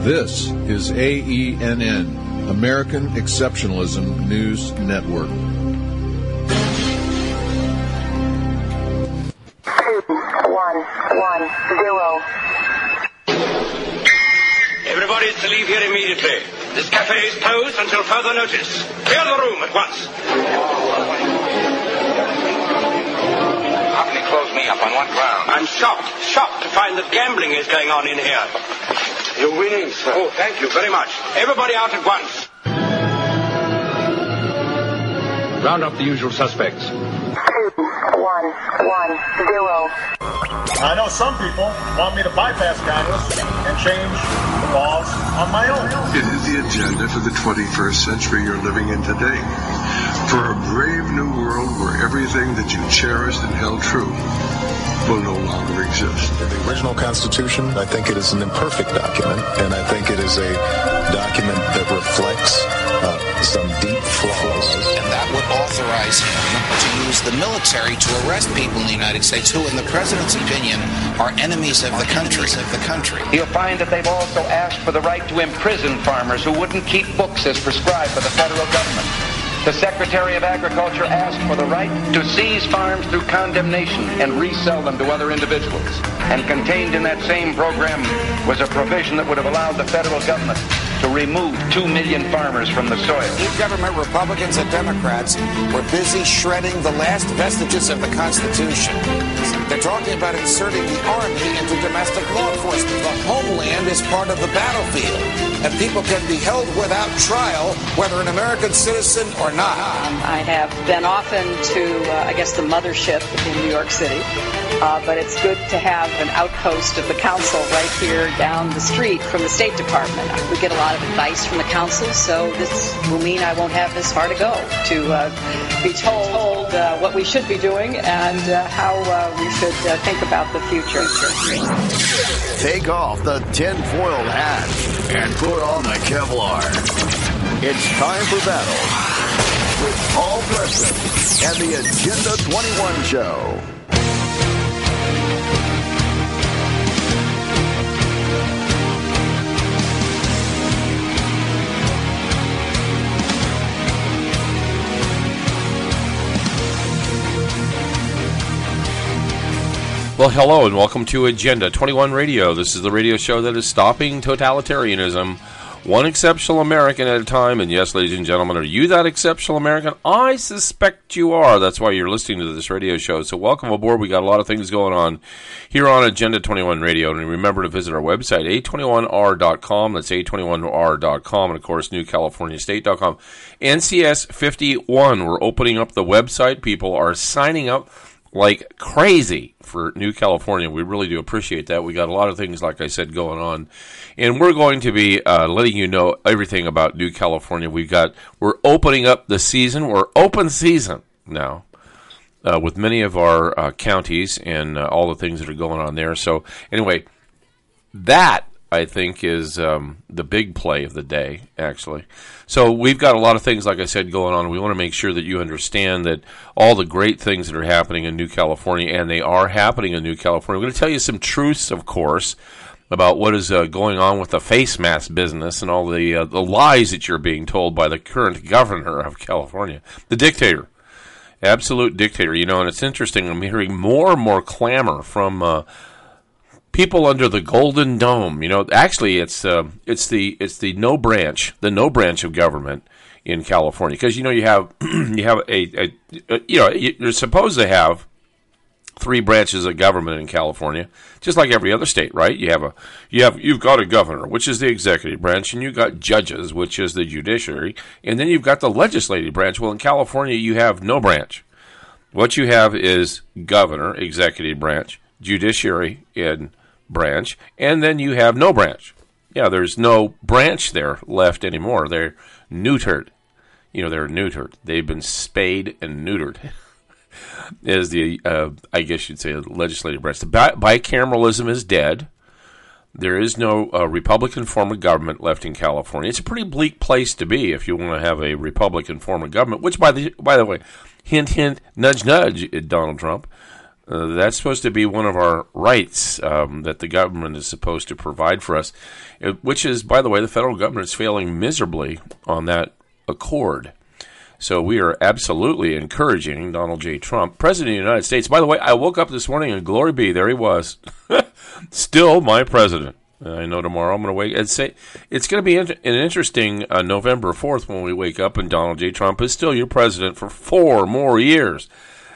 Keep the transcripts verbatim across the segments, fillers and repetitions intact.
This is A E N N, American Exceptionalism News Network. Two, one, one, zero. Everybody is to leave here immediately. This cafe is closed until further notice. Clear the room at once. How can he close me up? On what ground? I'm shocked, shocked to find that gambling is going on in here. You're winning, sir. Oh, thank you very much. Everybody out at once. Round up the usual suspects. Two, one, one, zero. I know some people want me to bypass Congress and change the laws on my own. It is the agenda for the twenty-first century you're living in today. For a brave new world where everything that you cherished and held true will no longer exist. The original Constitution, I think it is an imperfect document, and I think it is a document that reflects uh, some deep flaws. And that would authorize him to use the military to arrest people in the United States who, in the president's opinion, are enemies of the country. Of the country. You'll find that they've also asked for the right to imprison farmers who wouldn't keep books as prescribed by the federal government. The Secretary of Agriculture asked for the right to seize farms through condemnation and resell them to other individuals. And contained in that same program was a provision that would have allowed the federal government to remove two million farmers from the soil. Each government, Republicans and Democrats, were busy shredding the last vestiges of the Constitution. They're talking about inserting the Army into domestic law enforcement. The homeland is part of the battlefield, and people can be held without trial, whether an American citizen or not. Um, I have been often to, uh, I guess, the mothership in New York City, uh, but it's good to have an outpost of the council right here down the street from the State Department. We get a lot of advice from the council, so this will mean I won't have this far to go to uh, be told uh, what we should be doing and uh, how uh, we should uh, think about the future. Take off the tinfoil hat and put on the Kevlar. It's time for battle with Paul Preston and the Agenda twenty-one Show. Well, hello and welcome to Agenda twenty-one Radio. This is the radio show that is stopping totalitarianism, one exceptional American at a time. And yes, ladies and gentlemen, are you that exceptional American? I suspect you are. That's why you're listening to this radio show. So welcome aboard. We got a lot of things going on here on Agenda twenty-one Radio. And remember to visit our website, A twenty-one R dot com. That's A twenty-one R dot com. And, of course, New California State dot com. N C S fifty-one. We're opening up the website. People are signing up like crazy for New California. We really do appreciate that. We got a lot of things, like I said, going on. And we're going to be uh, letting you know everything about New California. We've got, we're opening up the season. We're open season now uh, with many of our uh, counties and uh, all the things that are going on there. So anyway, that I think is um, the big play of the day, actually. So we've got a lot of things, like I said, going on. We want to make sure that you understand that all the great things that are happening in New California, and they are happening in New California. We're going to tell you some truths, of course, about what is uh, going on with the face mask business and all the uh, the lies that you're being told by the current governor of California, the dictator, absolute dictator. You know, and it's interesting. I'm hearing more and more clamor from Uh, people under the Golden Dome. You know, actually, it's uh, it's the it's the no branch, the no branch of government in California, because you know you have you have a, a, a you know you're supposed to have three branches of government in California, just like every other state, right? You have a you have you've got a governor, which is the executive branch, and you've got judges, which is the judiciary, and then you've got the legislative branch. Well, in California, you have no branch. What you have is governor, executive branch, judiciary, and branch, and then you have no branch. Yeah, there's no branch there left anymore. They're neutered. You know, they're neutered. They've been spayed and neutered. Is the, uh, I guess you'd say, the legislative branch. The bi- bicameralism is dead. There is no uh, Republican form of government left in California. It's a pretty bleak place to be if you want to have a Republican form of government, which, by the by the way, hint, hint, nudge, nudge, Donald Trump. Uh, that's supposed to be one of our rights um, that the government is supposed to provide for us, which is, by the way, the federal government is failing miserably on that accord. So we are absolutely encouraging Donald J. Trump, President of the United States. By the way, I woke up this morning and glory be, there he was. Still my president. I know tomorrow I'm going to wake and say it's going to be an interesting uh, November fourth when we wake up and Donald J. Trump is still your president for four more years.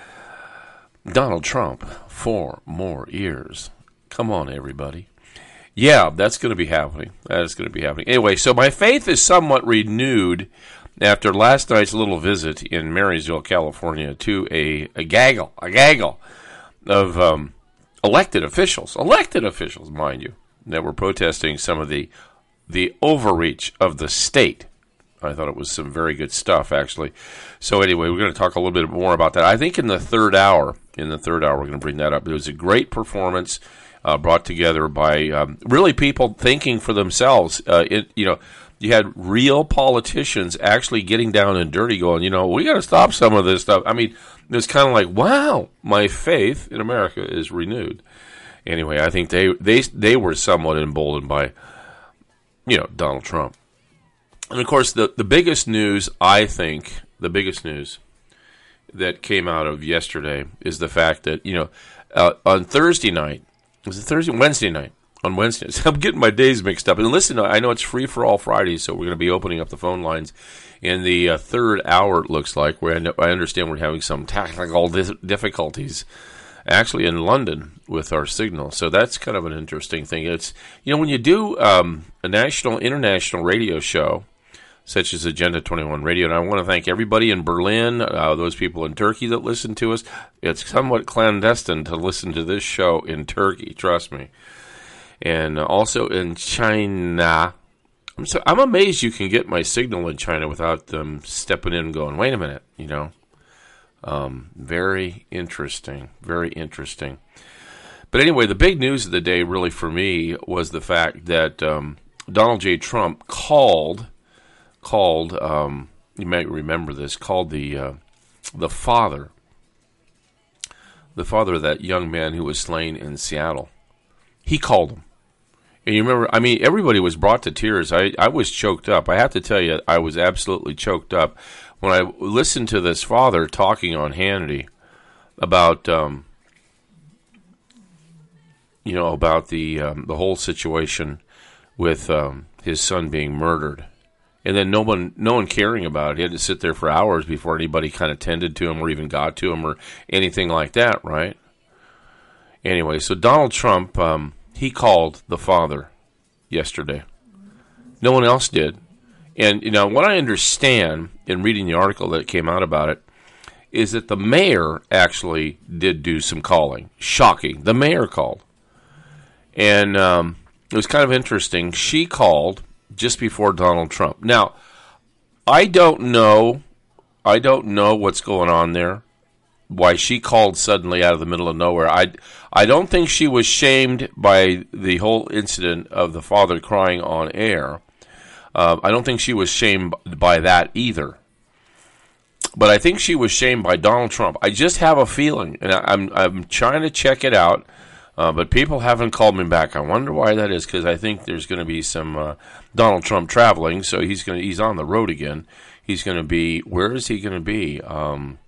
Donald Trump, four more years. Come on, everybody. Yeah, that's going to be happening. That is going to be happening. Anyway, so my faith is somewhat renewed after last night's little visit in Marysville, California, to a, a gaggle, a gaggle of um, elected officials, elected officials, mind you, that were protesting some of the the overreach of the state. I thought it was some very good stuff, actually. So anyway, we're going to talk a little bit more about that. I think in the third hour, in the third hour, we're going to bring that up. It was a great performance uh, brought together by um, really people thinking for themselves. Uh, it, you know, you had real politicians actually getting down and dirty, going, you know, we got to stop some of this stuff. I mean, it was kind of like, wow, my faith in America is renewed. Anyway, I think they they they were somewhat emboldened by, you know, Donald Trump. And, of course, the, the biggest news, I think, the biggest news that came out of yesterday is the fact that, you know, uh, on Thursday night, was it Thursday? Wednesday night. On Wednesday. I'm getting my days mixed up. And listen, I know it's free-for-all Fridays, so we're going to be opening up the phone lines in the uh, third hour, it looks like, where I, know, I understand we're having some technical dis- difficulties actually in London with our signal. So that's kind of an interesting thing. It's, you know, when you do um, a national, international radio show, such as Agenda twenty-one Radio. And I want to thank everybody in Berlin, uh, those people in Turkey that listen to us. It's somewhat clandestine to listen to this show in Turkey, trust me. And also in China. I'm so I'm amazed you can get my signal in China without them stepping in and going, wait a minute, you know. Um, very interesting, very interesting. But anyway, the big news of the day really for me was the fact that um, Donald J. Trump called... called, um, you might remember this, called the uh, the father, the father of that young man who was slain in Seattle. He called him. And you remember, I mean, everybody was brought to tears. I, I was choked up. I have to tell you, I was absolutely choked up when I listened to this father talking on Hannity about, um, you know, about the, um, the whole situation with um, his son being murdered. And then no one no one caring about it. He had to sit there for hours before anybody kind of tended to him or even got to him or anything like that, right? Anyway, so Donald Trump, um, he called the father yesterday. No one else did. And, you know, what I understand in reading the article that came out about it is that the mayor actually did do some calling. Shocking. The mayor called. And um, it was kind of interesting. She called just before Donald Trump. Now, I don't know, I don't know what's going on there, why she called suddenly out of the middle of nowhere. I, I don't think she was shamed by the whole incident of the father crying on air. Uh, I don't think she was shamed by that either. But I think she was shamed by Donald Trump. I just have a feeling, and I, I'm I'm trying to check it out, uh, but people haven't called me back. I wonder why that is, because I think there's going to be some uh, Donald Trump traveling, so he's going he's on the road again. He's going to be, where is he going to be? Um,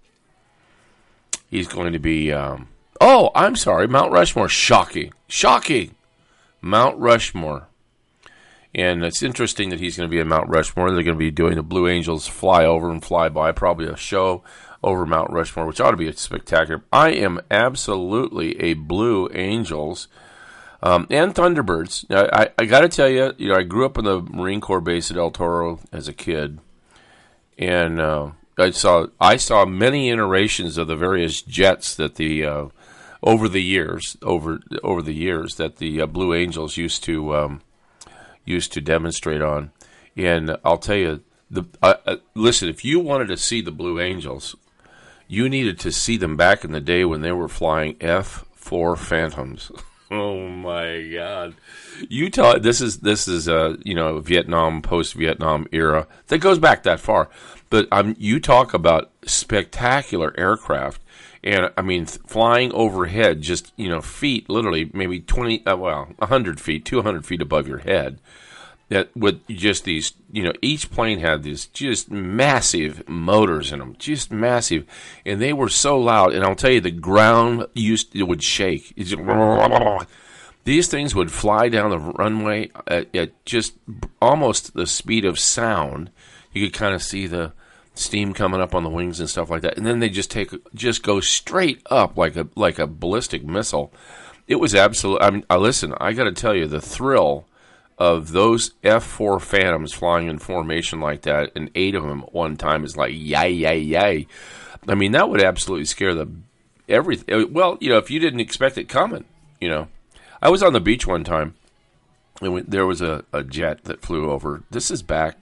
he's going to be, um, oh, I'm sorry, Mount Rushmore. Shocking. Shocking. Mount Rushmore. And it's interesting that he's going to be at Mount Rushmore. They're going to be doing the Blue Angels fly over and fly by, probably a show over Mount Rushmore, which ought to be spectacular. I am absolutely a Blue Angels um, and Thunderbirds. Now, I, I got to tell you, you know, I grew up in the Marine Corps base at El Toro as a kid, and uh, I saw I saw many iterations of the various jets that the uh, over the years over over the years that the uh, Blue Angels used to. Um, used to demonstrate on. And I'll tell you, the uh, uh, listen, if you wanted to see the Blue Angels, you needed to see them back in the day when they were flying F four Phantoms. Oh my God! You tell this is this is uh you know Vietnam, post-Vietnam era that goes back that far. But um, you talk about spectacular aircraft, And, I mean, th- flying overhead, just, you know, feet, literally, maybe twenty, uh, well, one hundred feet, two hundred feet above your head. That with just these, you know, each plane had these just massive motors in them, just massive. And they were so loud. And I'll tell you, the ground used, it would shake. It's just, these things would fly down the runway at, at just almost the speed of sound. You could kind of see the steam coming up on the wings and stuff like that, and then they just take just go straight up like a like a ballistic missile. It was absolute. I mean, I listen. I got to tell you, the thrill of those F four Phantoms flying in formation like that, and eight of them at one time is like yay, yay, yay. I mean, that would absolutely scare the everything. Well, you know, if you didn't expect it coming, you know, I was on the beach one time, and there was a, a jet that flew over. This is back.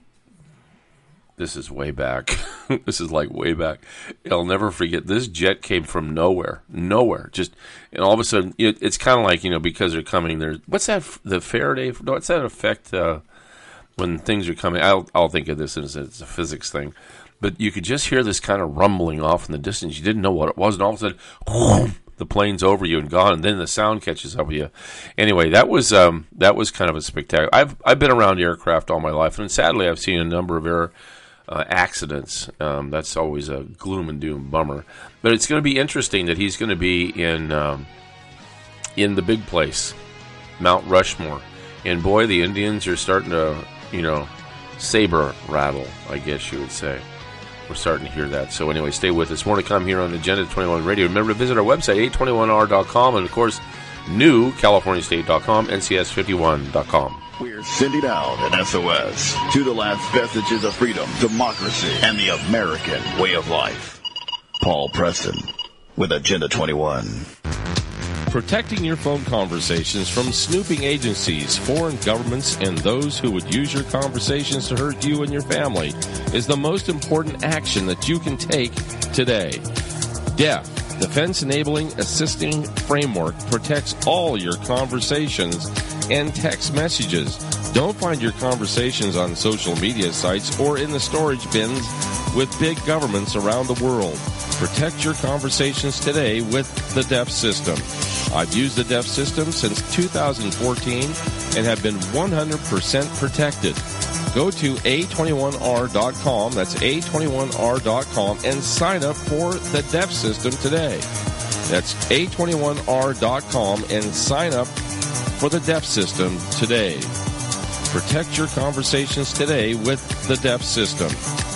This is way back. This is like way back. I'll never forget. This jet came from nowhere, nowhere. Just and all of a sudden, it, it's kind of like, you know, because they're coming. There's what's that? The Faraday? What's that effect uh, when things are coming? I'll I'll think of this as it's a physics thing, but you could just hear this kind of rumbling off in the distance. You didn't know what it was, and all of a sudden, whoom, the plane's over you and gone, and then the sound catches up with you. Anyway, that was um, that was kind of a spectacular. I've I've been around aircraft all my life, and sadly, I've seen a number of air. Uh, accidents. Um, that's always a gloom and doom bummer. But it's going to be interesting that he's going to be in um, in the big place, Mount Rushmore. And boy, the Indians are starting to, you know, saber rattle, I guess you would say. We're starting to hear that. So anyway, stay with us. More to come here on Agenda twenty-one Radio. Remember to visit our website, eight twenty-one R dot com, and of course, new california state dot com, N C S fifty-one dot com. We're sending out an S O S to the last vestiges of freedom, democracy, and the American way of life. Paul Preston with Agenda twenty-one. Protecting your phone conversations from snooping agencies, foreign governments, and those who would use your conversations to hurt you and your family is the most important action that you can take today. D E F, Defense Enabling Assisting Framework, protects all your conversations and text messages. Don't find your conversations on social media sites or in the storage bins with big governments around the world. Protect your conversations today with the D E F system. I've used the D E F system since two thousand fourteen and have been one hundred percent protected. Go to A twenty-one R dot com, that's A twenty-one R dot com, and sign up for the D E F system today. That's A twenty-one R dot com and sign up for the D E F system today. Protect your conversations today with the D E F system.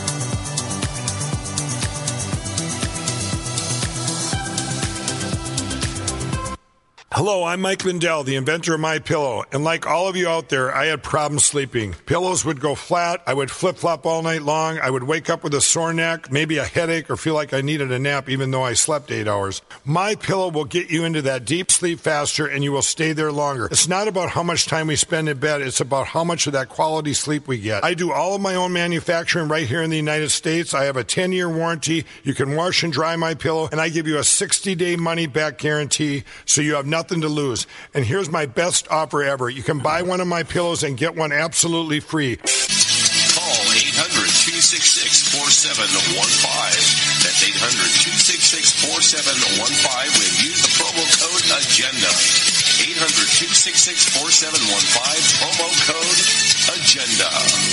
Hello, I'm Mike Lindell, the inventor of MyPillow, and like all of you out there, I had problems sleeping. Pillows would go flat, I would flip-flop all night long, I would wake up with a sore neck, maybe a headache, or feel like I needed a nap even though I slept eight hours. MyPillow will get you into that deep sleep faster, and you will stay there longer. It's not about how much time we spend in bed, it's about how much of that quality sleep we get. I do all of my own manufacturing right here in the United States. I have a ten-year warranty. You can wash and dry MyPillow, and I give you a sixty-day money-back guarantee, so you have nothing to lose. And here's my best offer ever. You can buy one of my pillows and get one absolutely free. Call eight hundred, two six six, four seven one five. That's eight hundred, two six six, four seven one five and use the promo code AGENDA. eight hundred, two six six, four seven one five, promo code AGENDA.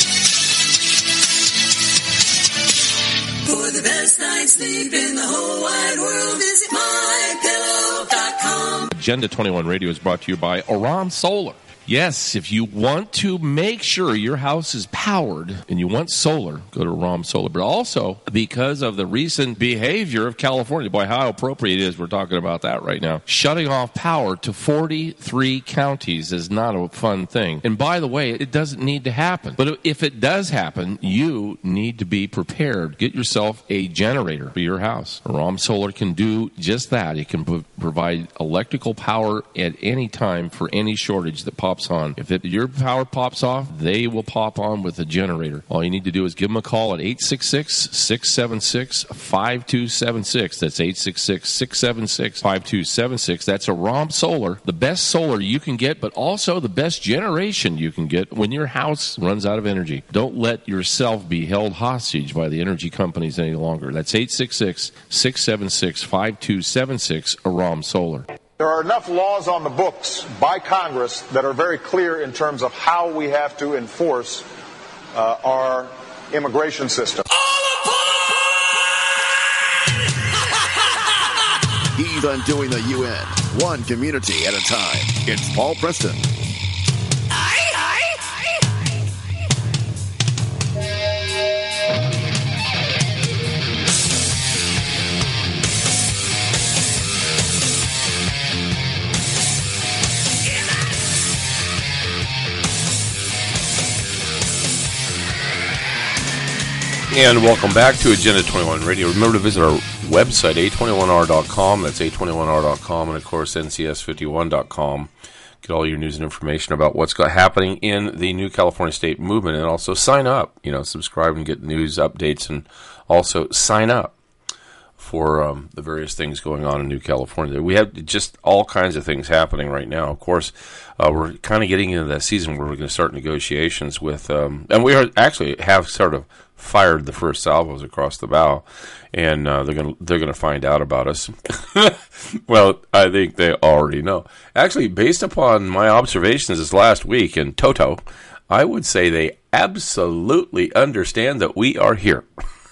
For the best night's sleep in the whole wide world, visit my pillow dot com. Agenda twenty-one Radio is brought to you by Aram Solar. Yes, if you want to make sure your house is powered and you want solar, go to Aram Solar. But also, because of the recent behavior of California, boy, how appropriate it is, we're talking about that right now. Shutting off power to forty-three counties is not a fun thing. And by the way, it doesn't need to happen. But if it does happen, you need to be prepared. Get yourself a generator for your house. Aram Solar can do just that. It can p- provide electrical power at any time for any shortage that pops pops on. If it, your power pops off, they will pop on with a generator. All you need to do is give them a call at eight six six, six seven six, five two seven six. That's eight six six, six seven six, five two seven six. That's Aram Solar, the best solar you can get, but also the best generation you can get when your house runs out of energy. Don't let yourself be held hostage by the energy companies any longer. That's eight six six, six seven six, five two seven six, Aram Solar. There are enough laws on the books by Congress that are very clear in terms of how we have to enforce uh, our immigration system. He's undoing the U N, one community at a time. It's Paul Preston. And welcome back to Agenda twenty-one Radio. Remember to visit our website, A twenty-one R dot com. That's A twenty-one R dot com. And, of course, N C S fifty-one dot com. Get all your news and information about what's got happening in the New California State Movement. And also sign up. You know, subscribe and get news updates. And also sign up for um, the various things going on in New California. We have just all kinds of things happening right now. Of course, uh, we're kind of getting into that season where we're going to start negotiations with, um, and we are actually have sort of fired the first salvos across the bow, and uh, they're going to they're going to find out about us. Well, I think they already know. Actually, based upon my observations this last week in Toto, I would say they absolutely understand that we are here.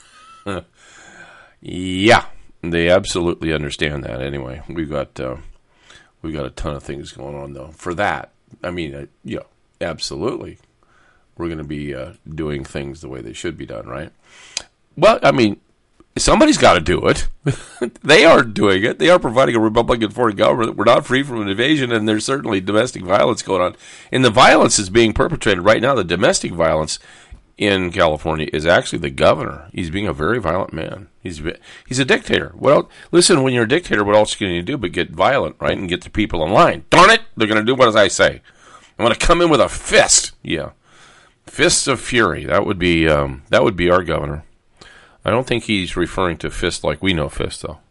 Yeah, they absolutely understand that. Anyway, we've got uh, we've got a ton of things going on though. For that, I mean, uh, yeah, absolutely, we're going to be uh, doing things the way they should be done, right? Well, I mean, somebody's got to do it. They are doing it. They are providing a Republican foreign government. We're not free from an invasion, and there's certainly domestic violence going on. And the violence is being perpetrated right now. The domestic violence in California is actually the governor. He's being a very violent man. He's he's a dictator. Well, listen, when you're a dictator, what else can you do but get violent, right, and get the people in line? Darn it, they're going to do what I say. I'm going to come in with a fist. Yeah, fists of fury. That would be um, that would be our governor. I don't think he's referring to fist like we know fist, though.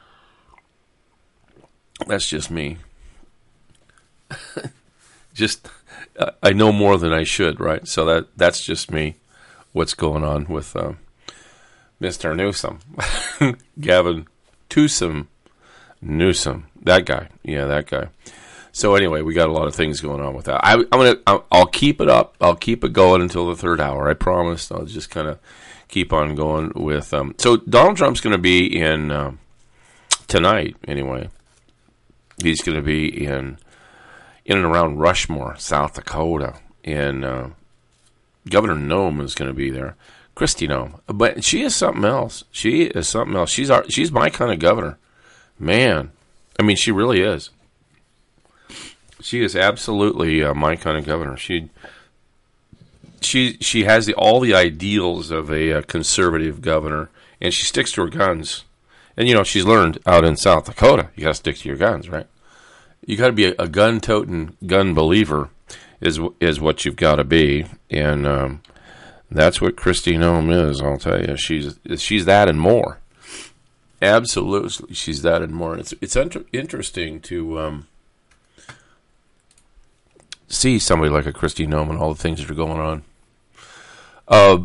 That's just me. Just uh, I know more than I should, right? So that that's just me. What's going on with uh, Mister Newsom, Gavin Newsom, Newsom, that guy, yeah, that guy. So anyway, we got a lot of things going on with that. I, I'm gonna, I'll, I'll keep it up. I'll keep it going until the third hour. I promise. I'll just kind of keep on going with. Um, so Donald Trump's going to be in uh, tonight. Anyway, he's going to be in in and around Rushmore, South Dakota, and uh, Governor Noem is going to be there. Kristi Noem, but she is something else. She is something else. She's our, she's my kind of governor, man. I mean, she really is. She is absolutely uh, my kind of governor. She she she has the, all the ideals of a, uh, conservative governor, and she sticks to her guns. And you know, she's learned out in South Dakota, you got to stick to your guns, right? You got to be a, a gun-toting gun believer, is is what you've got to be, and um, that's what Kristi Noem is. I'll tell you, she's she's that and more. Absolutely, she's that and more. It's it's inter- interesting to um, see somebody like a Kristi Noem and all the things that are going on. Uh,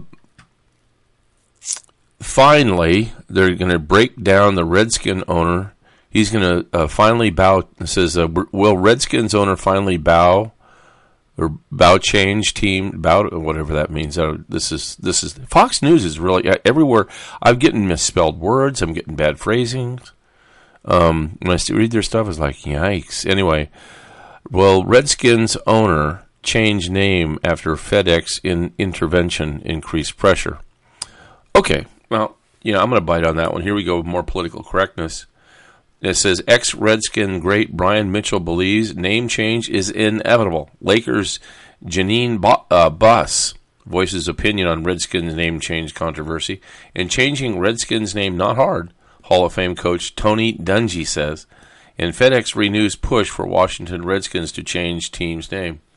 finally, they're going to break down the Redskin owner. He's going to uh, finally bow. It says, uh, will Redskins owner finally bow or bow change team bow, whatever that means. Uh, this is this is Fox News is really uh, everywhere. I'm getting misspelled words. I'm getting bad phrasings. Um, when I read their stuff, it's like yikes. Anyway, well, Redskins owner change name after FedEx in intervention increased pressure. Okay, well, you know I'm going to bite on that one. Here we go. More political correctness. It says, ex-Redskin great Brian Mitchell believes name change is inevitable. Lakers' Janine Bo- uh, Buss voices opinion on Redskins name change controversy. And changing Redskins name not hard, Hall of Fame coach Tony Dungy says. And FedEx renews push for Washington Redskins to change team's name.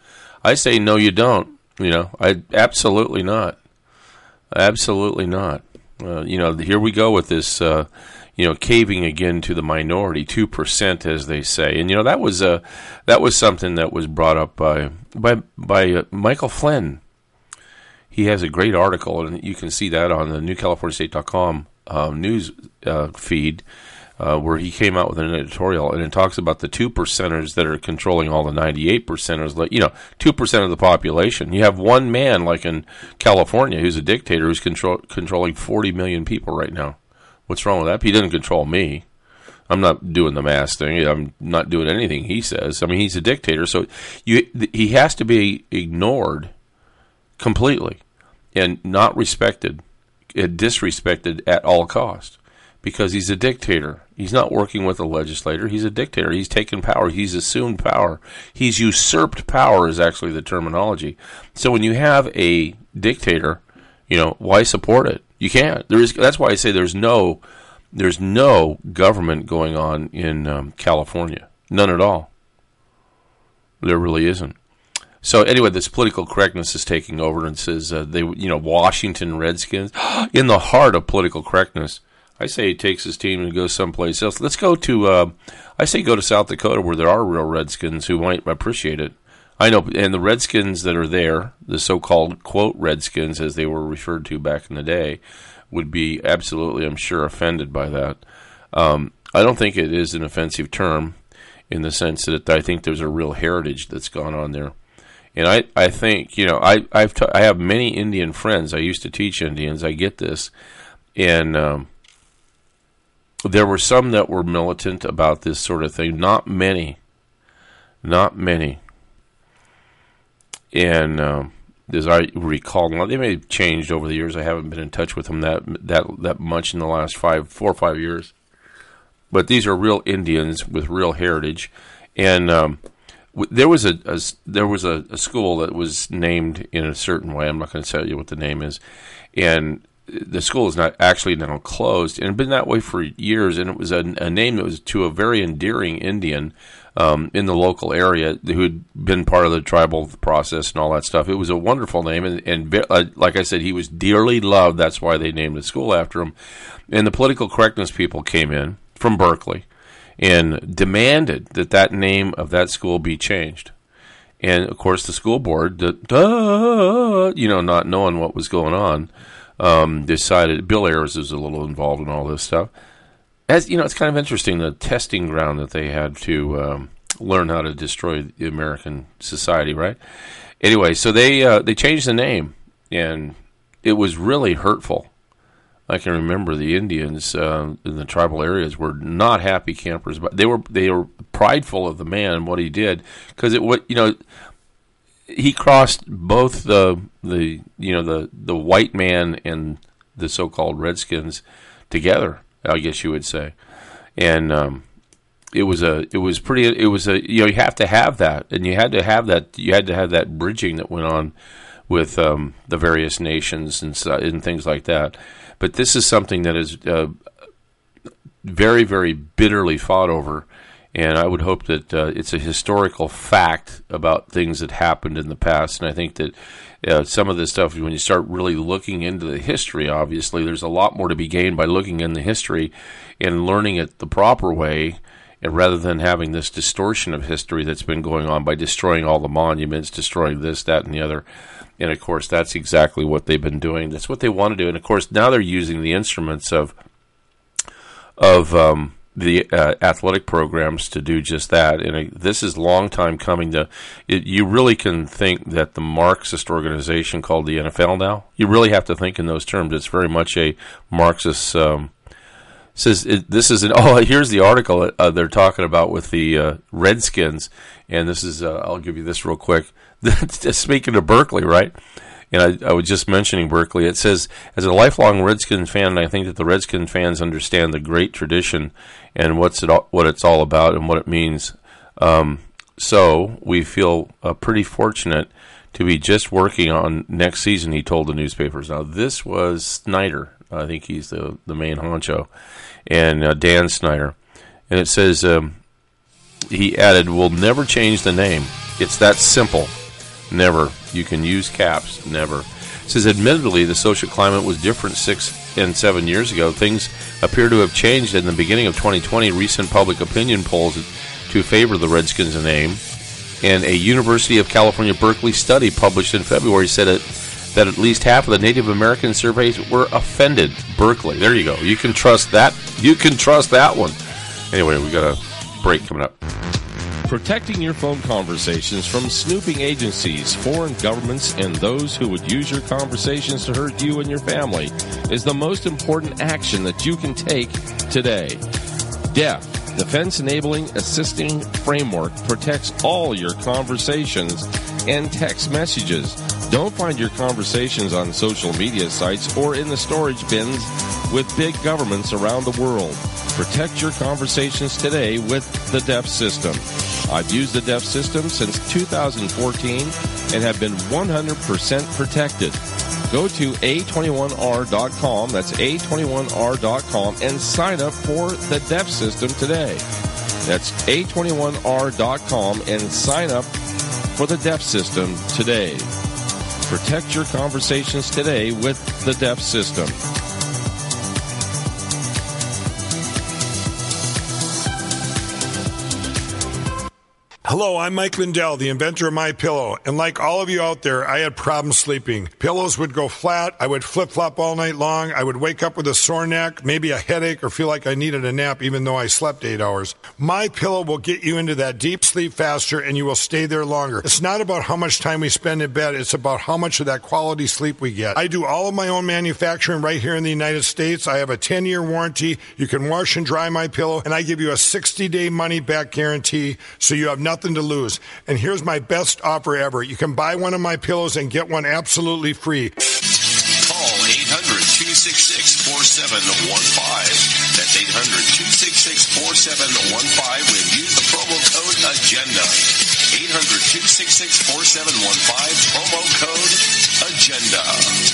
I say no, you don't. You know, I absolutely not. Absolutely not. Uh, you know, here we go with this. Uh, you know, caving again to the minority, two percent, as they say, and you know that was uh, that was something that was brought up by by by uh, Michael Flynn. He has a great article, and you can see that on the new california state dot com uh, news uh, feed, uh, where he came out with an editorial, and it talks about the two percenters that are controlling all the ninety-eight percenters. Like, you know, two percent of the population. You have one man, like in California, who's a dictator, who's control, controlling forty million people right now. What's wrong with that? He doesn't control me. I'm not doing the mass thing. I'm not doing anything he says. I mean, he's a dictator, so you he has to be ignored completely and not respected, and disrespected at all costs, because he's a dictator. He's not working with a legislator. He's a dictator. He's taken power. He's assumed power. He's usurped power is actually the terminology. So when you have a dictator, you know, why support it? You can't. There is. That's why I say there's no, there's no government going on in um, California. None at all. There really isn't. So anyway, this political correctness is taking over, and says uh, they, you know, Washington Redskins in the heart of political correctness. I say he takes his team and goes someplace else. Let's go to. Uh, I say go to South Dakota, where there are real Redskins who might appreciate it. I know, and the Redskins that are there, the so-called, quote, Redskins, as they were referred to back in the day, would be absolutely, I'm sure, offended by that. Um, I don't think it is an offensive term in the sense that I think there's a real heritage that's gone on there. And I, I think, you know, I I've t- I have many Indian friends. I used to teach Indians. I get this. And um, there were some that were militant about this sort of thing. Not many. Not many. And um, as I recall, they may have changed over the years. I haven't been in touch with them that that that much in the last five, four or five years. But these are real Indians with real heritage. And um, w- there was a, a there was a, a school that was named in a certain way. I'm not going to tell you what the name is. And the school is not actually now closed, and been that way for years. And it was a, a name that was to a very endearing Indian Um, in the local area who'd been part of the tribal process and all that stuff. It was a wonderful name, and, and uh, like I said, he was dearly loved. That's why they named the school after him. And the political correctness people came in from Berkeley and demanded that that name of that school be changed. And, of course, the school board, duh, you know, not knowing what was going on, um, decided. Bill Ayers was a little involved in all this stuff. As you know, it's kind of interesting, the testing ground that they had to um, learn how to destroy the American society, right? Anyway, so they uh, they changed the name, and it was really hurtful. I can remember the Indians uh, in the tribal areas were not happy campers, but they were they were prideful of the man and what he did, because it what you know he crossed both the the you know the the white man and the so-called Redskins together, I guess you would say. And um, it was a, it was pretty, it was a, you know, you have to have that, and you had to have that, you had to have that bridging that went on with um, the various nations and, and things like that. But this is something that is uh, very, very bitterly fought over, and I would hope that uh, it's a historical fact about things that happened in the past. And I think that uh, some of this stuff, when you start really looking into the history, obviously, there's a lot more to be gained by looking in the history and learning it the proper way, and rather than having this distortion of history that's been going on by destroying all the monuments, destroying this, that, and the other. And, of course, that's exactly what they've been doing. That's what they want to do. And, of course, now they're using the instruments of of um, the uh, athletic programs to do just that. And uh, this is a long time coming. To it, you really can think that the Marxist organization called the N F L now, you really have to think in those terms. It's very much a Marxist um says it, this is an, oh, here's the article uh, they're talking about with the uh, Redskins, and this is uh, I'll give you this real quick. Speaking of Berkeley, right? And I, I was just mentioning Berkeley. It says, as a lifelong Redskins fan, I think that the Redskins fans understand the great tradition and what's it all, what it's all about and what it means. Um, so we feel uh, pretty fortunate to be just working on next season, he told the newspapers. Now, this was Snyder. I think he's the, the main honcho, and uh, Dan Snyder. And it says, um, he added, we'll never change the name. It's that simple. Never. You can use caps. Never. It says, admittedly, the social climate was different six and seven years ago. Things appear to have changed in the beginning of twenty twenty. Recent public opinion polls to favor the Redskins name, and a University of California, Berkeley study published in February said it, that at least half of the Native American surveys were offended. Berkeley. There you go. You can trust that. You can trust that one. Anyway, we got a break coming up. Protecting your phone conversations from snooping agencies, foreign governments, and those who would use your conversations to hurt you and your family is the most important action that you can take today. D E F, Defense Enabling Assisting Framework, protects all your conversations and text messages. Don't find your conversations on social media sites or in the storage bins with big governments around the world. Protect your conversations today with the D E F system. I've used the D E F system since two thousand fourteen and have been one hundred percent protected. Go to A twenty-one R dot com, that's A twenty-one R dot com, and sign up for the D E F system today. That's A twenty-one R dot com and sign up for the D E F system today. Protect your conversations today with the D E F system. Hello, I'm Mike Lindell, the inventor of MyPillow, and like all of you out there, I had problems sleeping. Pillows would go flat, I would flip-flop all night long, I would wake up with a sore neck, maybe a headache, or feel like I needed a nap even though I slept eight hours. MyPillow will get you into that deep sleep faster, and you will stay there longer. It's not about how much time we spend in bed, it's about how much of that quality sleep we get. I do all of my own manufacturing right here in the United States. I have a ten-year warranty. You can wash and dry MyPillow, and I give you a sixty-day money-back guarantee, so you have nothing to lose. And here's my best offer ever. You can buy one of my pillows and get one absolutely free. Call eight hundred, two six six, four seven one five. That's eight hundred, two six six, four seven one five when use the promo code AGENDA. eight hundred, two six six, four seven one five, promo code AGENDA.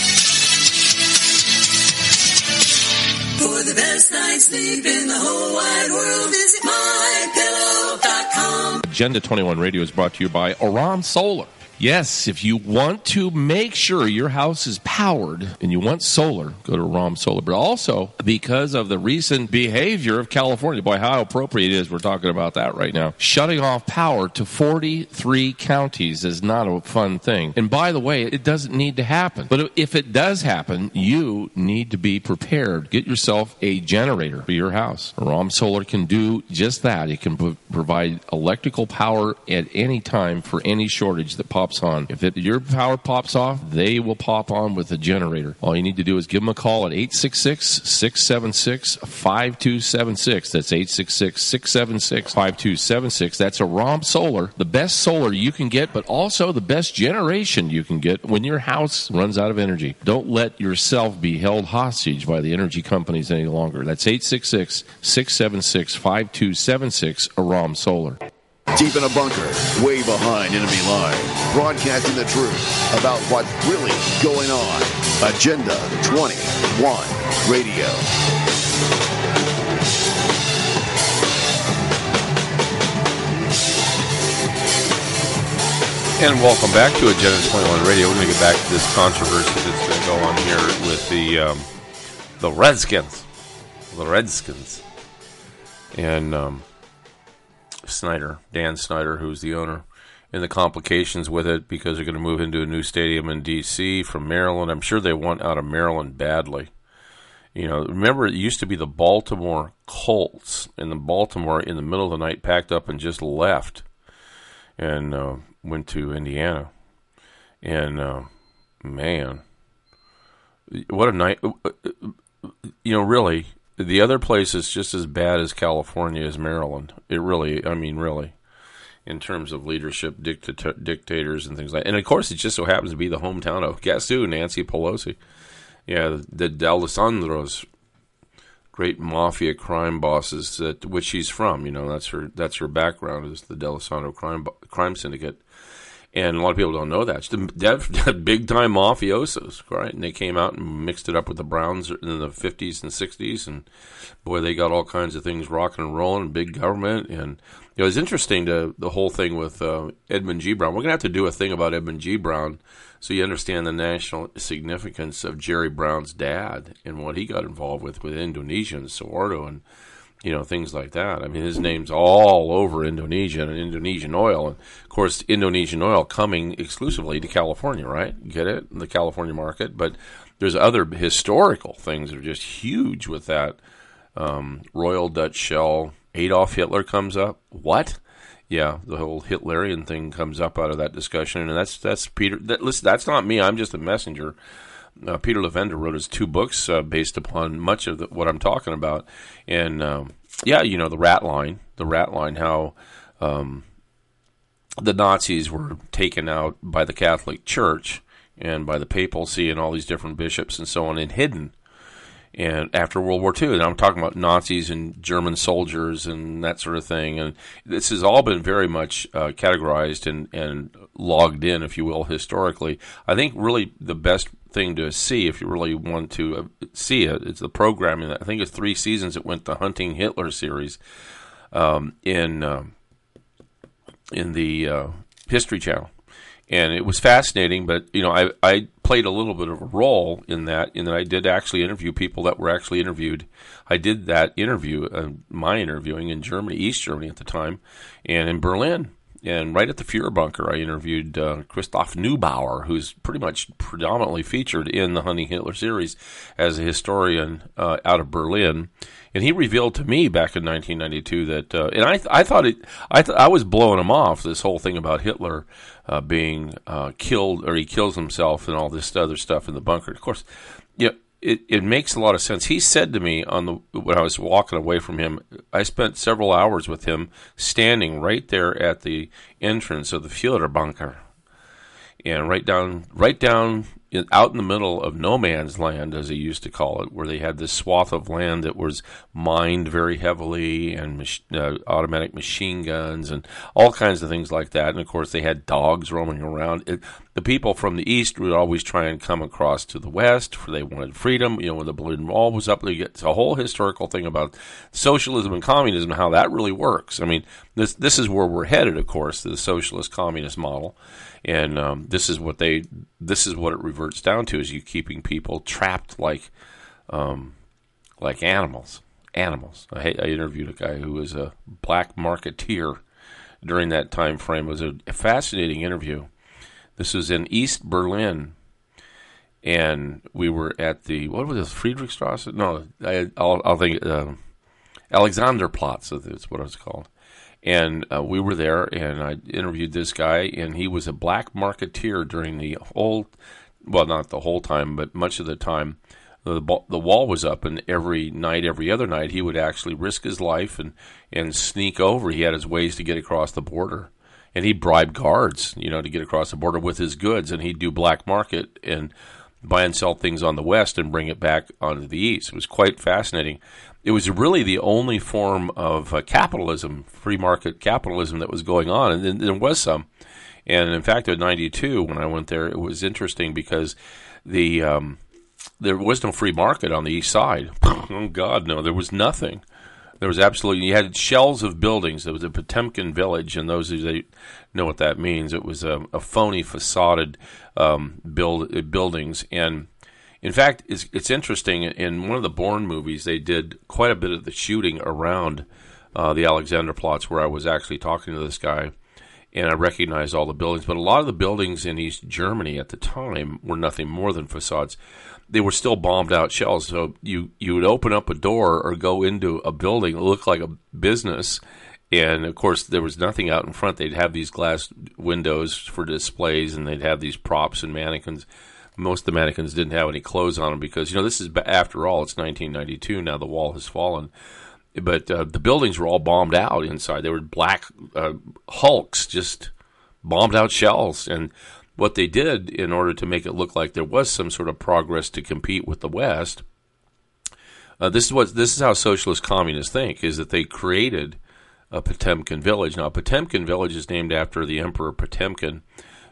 For the best night's sleep in the whole wide world, visit my pillow dot com. Agenda twenty-one Radio is brought to you by Aram Solar. Yes, if you want to make sure your house is powered and you want solar, go to Aram Solar. But also, because of the recent behavior of California, boy, how appropriate it is we're talking about that right now. Shutting off power to forty-three counties is not a fun thing. And by the way, it doesn't need to happen. But if it does happen, you need to be prepared. Get yourself a generator for your house. Aram Solar can do just that. It can p- provide electrical power at any time for any shortage that pops on. If it, your power pops off, they will pop on with a generator. All you need to do is give them a call at eight six six, six seven six, five two seven six. That's eight six six, six seven six, five two seven six. That's Aram Solar, the best solar you can get, but also the best generation you can get when your house runs out of energy. Don't let yourself be held hostage by the energy companies any longer. That's eight six six, six seven six, five two seven six, Aram Solar. Deep in a bunker, way behind enemy lines, broadcasting the truth about what's really going on. Agenda twenty-one Radio. And welcome back to Agenda twenty-one Radio. We're going to get back to this controversy that's going to go on here with the um, the Redskins. The Redskins. And um, Snyder, Dan Snyder, who's the owner, and the complications with it because they're going to move into a new stadium in D C from Maryland. I'm sure they want out of Maryland badly. You know, remember it used to be the Baltimore Colts, and the Baltimore in the middle of the night packed up and just left and uh, went to Indiana. And uh, man, what a night! You know, really. The other place is just as bad as California as Maryland. It really, I mean, really, in terms of leadership, dicta- dictators and things like that. And, of course, it just so happens to be the hometown of, guess who, Nancy Pelosi. Yeah, the, the D'Alessandro's great mafia crime bosses, that which she's from. You know, that's her that's her background is the D'Alessandro crime crime syndicate. And a lot of people don't know that. It's the big-time mafiosos, right? And they came out and mixed it up with the Browns in the fifties and sixties, and boy, they got all kinds of things rocking and rolling, and big government. And it was interesting to the whole thing with uh, Edmund G. Brown. We're going to have to do a thing about Edmund G. Brown so you understand the national significance of Jerry Brown's dad and what he got involved with with Indonesia and Soeharto and, you know, things like that. I mean, his name's all over Indonesia and Indonesian oil. And, of course, Indonesian oil coming exclusively to California, right? Get it? The California market. But there's other historical things that are just huge with that. Um, Royal Dutch Shell, Adolf Hitler comes up. What? Yeah, the whole Hitlerian thing comes up out of that discussion. And that's that's Peter. That, listen, that's not me. I'm just a messenger. Uh, Peter Levender wrote his two books uh, based upon much of the, what I'm talking about. And, um, yeah, you know, the rat line, the rat line, how um, the Nazis were taken out by the Catholic Church and by the papacy and all these different bishops and so on and hidden. And after World War Two, and I'm talking about Nazis and German soldiers and that sort of thing. And this has all been very much uh, categorized and, and logged in, if you will, historically. I think really the best thing to see, if you really want to see it, is the programming. I think it's three seasons. It went the Hunting Hitler series um, in uh, in the uh, History Channel. And it was fascinating, but, you know, I, I played a little bit of a role in that, in that I did actually interview people that were actually interviewed. I did that interview, uh, my interviewing in Germany, East Germany at the time, and in Berlin. And right at the Fuhrer bunker, I interviewed uh, Christoph Neubauer, who's pretty much predominantly featured in the Hunting Hitler series as a historian uh, out of Berlin. And he revealed to me back in nineteen ninety-two that, uh, and I, th- I thought it, I, th- I was blowing him off. This whole thing about Hitler uh, being uh, killed, or he kills himself, and all this other stuff in the bunker. Of course, yeah, it it makes a lot of sense. He said to me on the when I was walking away from him, I spent several hours with him standing right there at the entrance of the Fuhrer bunker, and right down, right down. In, out in the middle of no man's land, as they used to call it, where they had this swath of land that was mined very heavily, and mach- uh, automatic machine guns and all kinds of things like that. And, of course, they had dogs roaming around. It, the people from the east would always try and come across to the west, for they wanted freedom. You know, when the Berlin Wall was up, it's a whole historical thing about socialism and communism, how that really works. I mean, this this is where we're headed, of course, the socialist communist model. And um, this is what they, this is what it reverts down to: is you keeping people trapped like, um, like animals. Animals. I, I interviewed a guy who was a black marketeer during that time frame. It was a fascinating interview. This was in East Berlin, and we were at the, what was it, Friedrichstrasse? No, I, I'll, I'll think uh, Alexanderplatz is what it was called. And uh, we were there, and I interviewed this guy, and he was a black marketeer during the whole, well, not the whole time, but much of the time. The, the wall was up, and every night, every other night, he would actually risk his life and, and sneak over. He had his ways to get across the border. And he bribed guards, you know, to get across the border with his goods, and he'd do black market and buy and sell things on the west and bring it back onto the east. It was quite fascinating. It was really the only form of uh, capitalism, free market capitalism, that was going on, and, and there was some. And in fact, in ninety-two, when I went there, it was interesting because the um, there was no free market on the east side. Oh, God, no, there was nothing. There was absolutely, you had shells of buildings. There was a Potemkin village, and those who know what that means, it was a, a phony facaded um, build, buildings. And in fact, it's, it's interesting, in one of the Bourne movies, they did quite a bit of the shooting around uh, the Alexanderplatz, where I was actually talking to this guy, and I recognized all the buildings. But a lot of the buildings in East Germany at the time were nothing more than facades. They were still bombed out shells. So you, you would open up a door or go into a building that looked like a business, and of course there was nothing out in front. They'd have these glass windows for displays, and they'd have these props and mannequins. Most of the mannequins didn't have any clothes on them because, you know, this is, after all, it's nineteen ninety-two now. The wall has fallen. But uh, the buildings were all bombed out inside. They were black uh, hulks, just bombed out shells. And what they did, in order to make it look like there was some sort of progress to compete with the West, uh, this is what this is how socialist communists think, is that they created a Potemkin village. Now, Potemkin village is named after the Emperor Potemkin,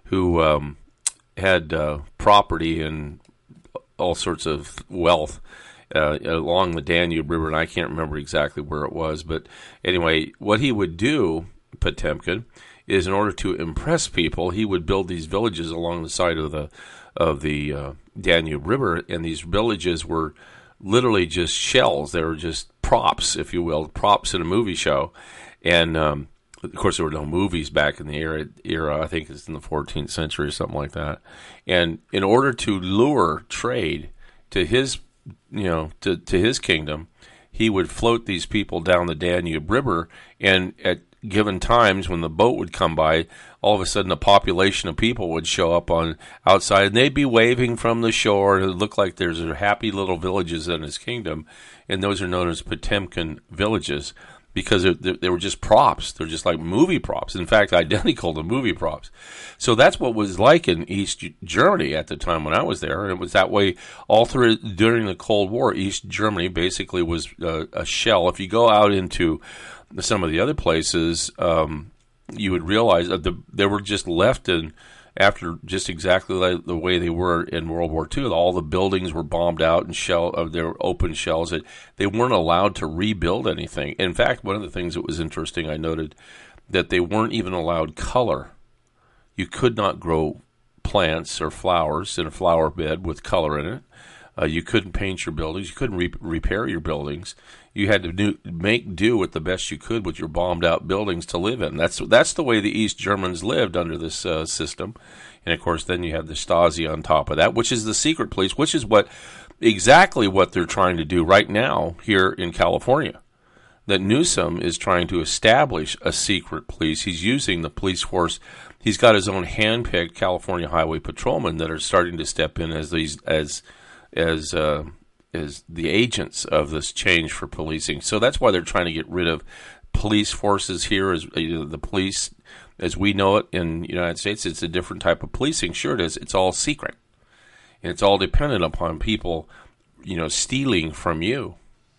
who um, had uh, property and all sorts of wealth uh, along the Danube River, and I can't remember exactly where it was. But anyway, what he would do, Potemkin, is in order to impress people, he would build these villages along the side of the of the uh, Danube River, and these villages were literally just shells. They were just props, if you will, props in a movie show. And um, of course, there were no movies back in the era, era. I think it's in the fourteenth century or something like that. And in order to lure trade to his, you know, to, to his kingdom, he would float these people down the Danube River, and at given times when the boat would come by, all of a sudden a population of people would show up on outside, and they'd be waving from the shore. It would look like there's happy little villages in his kingdom, and those are known as Potemkin villages because they were just props. They're just like movie props. In fact, identical to movie props. So that's what it was like in East Germany at the time when I was there, and it was that way all through during the Cold War. East Germany basically was uh, a shell. If you go out into some of the other places, um, you would realize that the, they were just left in after just exactly like the way they were in World War Two. All the buildings were bombed out and shell of their open shells. That they weren't allowed to rebuild anything. In fact, one of the things that was interesting, I noted that they weren't even allowed color. You could not grow plants or flowers in a flower bed with color in it. Uh, you couldn't paint your buildings. You couldn't re- repair your buildings. You had to do, make do with the best you could with your bombed-out buildings to live in. That's that's the way the East Germans lived under this uh, system. And, of course, then you have the Stasi on top of that, which is the secret police, which is what exactly what they're trying to do right now here in California. That Newsom is trying to establish a secret police. He's using the police force. He's got his own hand-picked California highway patrolmen that are starting to step in as these as as uh, as the agents of this change for policing. So that's why they're trying to get rid of police forces here. As uh, the police, as we know it in the United States, it's a different type of policing. Sure, it is. It's all secret, and it's all dependent upon people, you know, stealing from you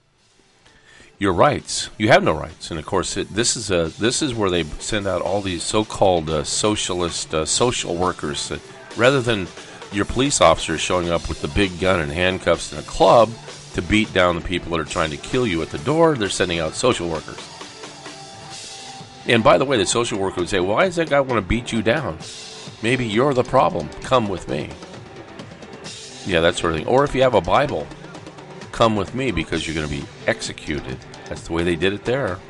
your rights. You have no rights, and of course, it, this is a this is where they send out all these so-called uh, socialist uh, social workers that, rather than your police officers showing up with the big gun and handcuffs and a club to beat down the people that are trying to kill you at the door, they're sending out social workers. And by the way, the social worker would say, well, why does that guy want to beat you down? Maybe you're the problem. Come with me. Yeah, that sort of thing. Or if you have a Bible, come with me because you're going to be executed. That's the way they did it there.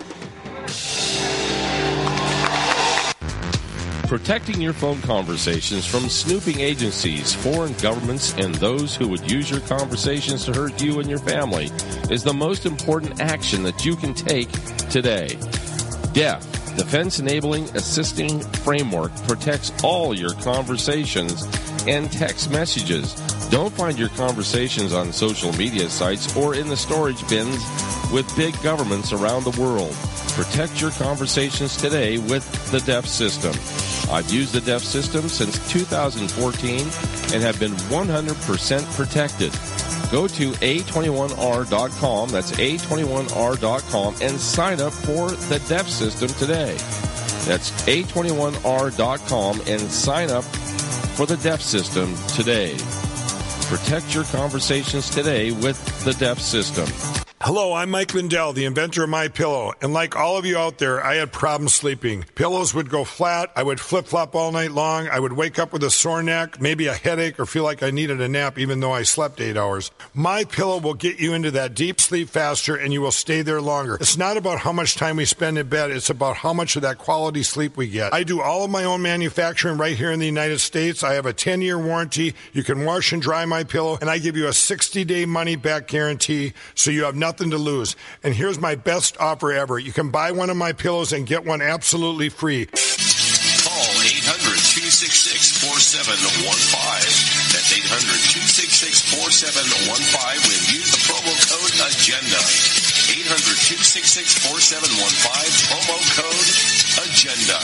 Protecting your phone conversations from snooping agencies, foreign governments, and those who would use your conversations to hurt you and your family is the most important action that you can take today. D E F, Defense Enabling Assisting Framework, protects all your conversations and text messages. Don't find your conversations on social media sites or in the storage bins with big governments around the world. Protect your conversations today with the D E F system. I've used the D E F system since two thousand fourteen and have been one hundred percent protected. Go to A twenty-one R dot com, that's A twenty-one R dot com, and sign up for the D E F system today. That's A twenty-one R dot com and sign up for the D E F system today. Protect your conversations today with the D E F system. Hello, I'm Mike Lindell, the inventor of MyPillow, and like all of you out there, I had problems sleeping. Pillows would go flat, I would flip-flop all night long, I would wake up with a sore neck, maybe a headache, or feel like I needed a nap even though I slept eight hours. MyPillow will get you into that deep sleep faster, and you will stay there longer. It's not about how much time we spend in bed, it's about how much of that quality sleep we get. I do all of my own manufacturing right here in the United States. I have a ten-year warranty. You can wash and dry MyPillow, and I give you a sixty-day money-back guarantee, so you have nothing Nothing to lose. And here's my best offer ever. You can buy one of my pillows and get one absolutely free. Call eight hundred, two six six, four seven one five. That's eight hundred, two six six, four seven one five and use the promo code AGENDA. eight hundred, two six six, four seven one five, promo code AGENDA.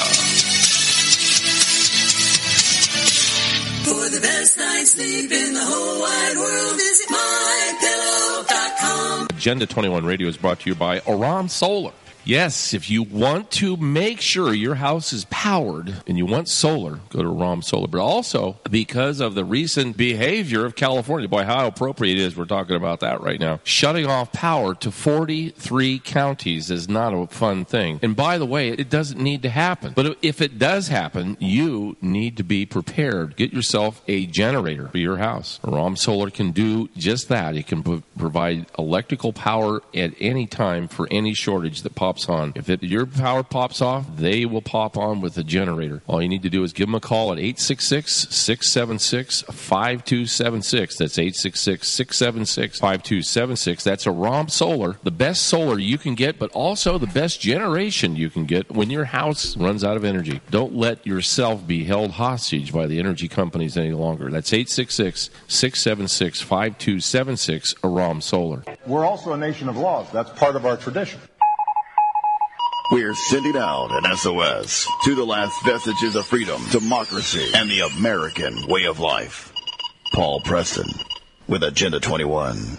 For the best night's sleep in the whole wide world, visit my pillow dot com. Agenda twenty-one Radio is brought to you by Aram Solar. Yes, if you want to make sure your house is powered and you want solar, go to ROM Solar. But also, because of the recent behavior of California, boy, how appropriate it is we're talking about that right now. Shutting off power to forty-three counties is not a fun thing. And by the way, it doesn't need to happen. But if it does happen, you need to be prepared. Get yourself a generator for your house. ROM Solar can do just that. It can p- provide electrical power at any time for any shortage that pops on. If it, your power pops off, they will pop on with a generator. All you need to do is give them a call at eight six six, six seven six, five two seven six. That's eight six six, six seven six, five two seven six. That's a ROM Solar, the best solar you can get, but also the best generation you can get when your house runs out of energy. Don't let yourself be held hostage by the energy companies any longer. That's eight six six, six seven six, five two seven six, a ROM Solar. We're also a nation of laws. That's part of our tradition. We're sending out an S O S to the last vestiges of freedom, democracy, and the American way of life. Paul Preston with Agenda twenty-one.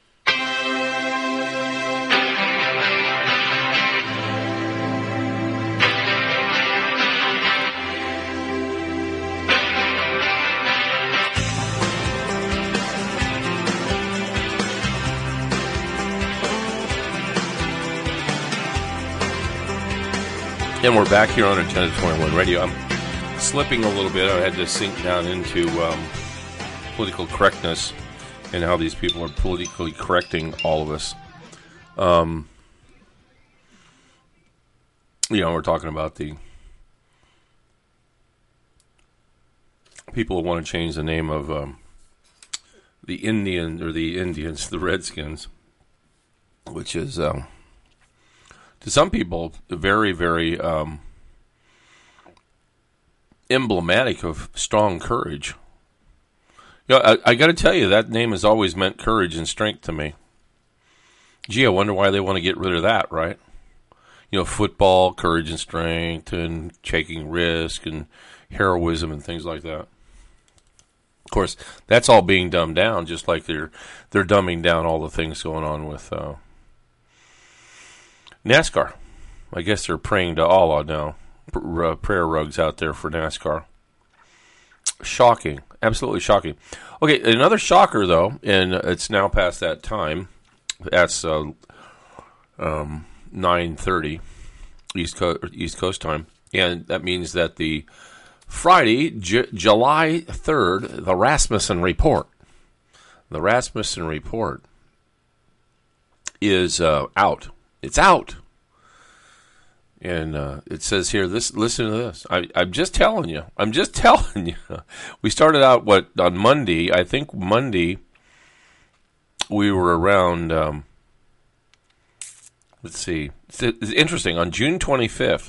And we're back here on Agenda twenty-one Radio. I'm slipping a little bit. I had to sink down into um, political correctness and how these people are politically correcting all of us. Um, you know, we're talking about the people who want to change the name of um, the Indian, or the Indians, the Redskins, which is... Um, to some people, very, very um, emblematic of strong courage. You know, I, I got to tell you, that name has always meant courage and strength to me. Gee, I wonder why they want to get rid of that, right? You know, football, courage and strength, and taking risk, and heroism, and things like that. Of course, that's all being dumbed down, just like they're they're dumbing down all the things going on with... Uh, NASCAR. I guess they're praying to Allah now. P- prayer rugs out there for NASCAR. Shocking. Absolutely shocking. Okay, another shocker, though, and it's now past that time. That's uh, um, nine thirty East, Co- East Coast time. And that means that the Friday, J- July third, the Rasmussen Report. The Rasmussen Report is uh, out. It's out. And uh, it says here, this. Listen to this. I, I'm just telling you. I'm just telling you. We started out, what, on Monday. I think Monday we were around, um, let's see. It's, it's interesting. On June twenty-fifth,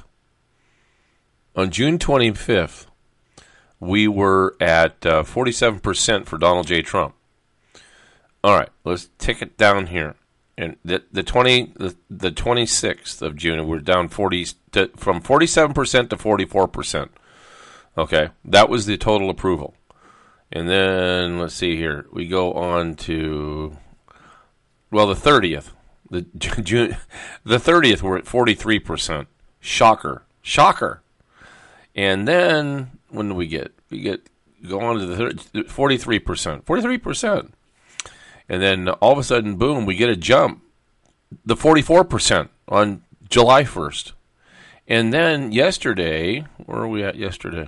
on June twenty-fifth, we were at uh, forty-seven percent for Donald J. Trump. All right, let's take it down here. And the the twenty the, the twenty-sixth of June, we're down forty to, from forty-seven percent to forty-four percent. Okay, that was the total approval. And then let's see here, we go on to well the thirtieth, the June, the thirtieth we're at forty-three percent. Shocker, shocker. And then when do we get? We get go on to the forty-three percent, forty-three percent. And then all of a sudden, boom, we get a jump, the forty-four percent on July first. And then yesterday, where are we at yesterday?